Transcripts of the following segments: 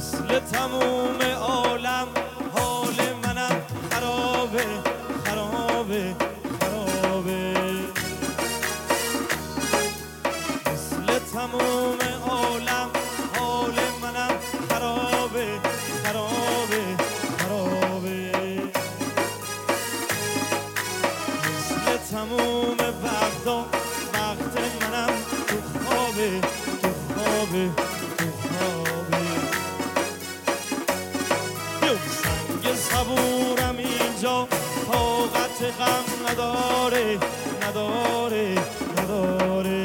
مثل تموم عالم حال منم خرابه خرابه خرابه مثل تموم عالم حال منم خرابه خرابه خرابه مثل تموم وقتا وقت منم تو خوابه تو خوابه تو خوابه سنگ صبورم اینجا طاقت غم نداره نداره نداره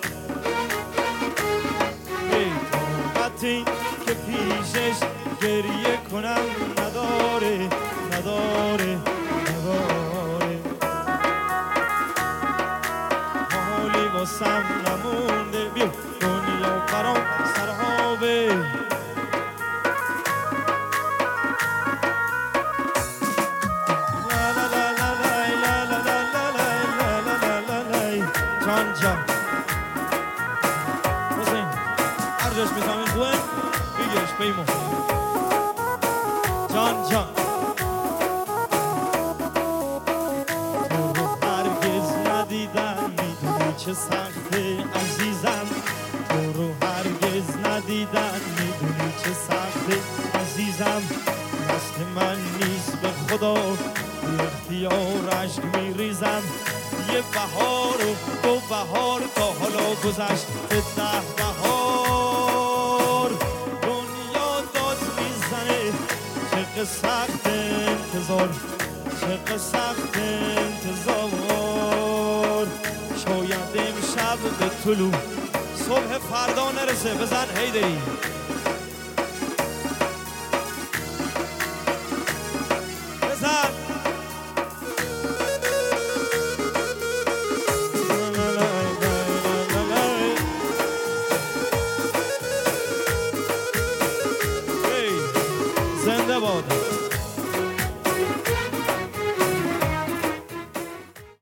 طاقتی که پیشش گریه کنم نداره نداره نداره حالی واسم نمونده بیا دنیا برام سرابه جان جان حسین هر جاش میفهمین خوبه بگیرش پیمون جان جان تو رو هرگز ندیدم میدونی چه سخته عزیزم تو رو هرگز ندیدم میدونی چه سخته عزیزم دست من نیست به خدا بی اختیار عشق میریزم یه بهار و دو بهار تا حالا گذشت 10 بهار دنیا داد میزنه چقدر سخت انتظار چقدر سخت انتظار شاید امشب به طلوع صبح فردا نرسه بزن هیدری بزن زنده باد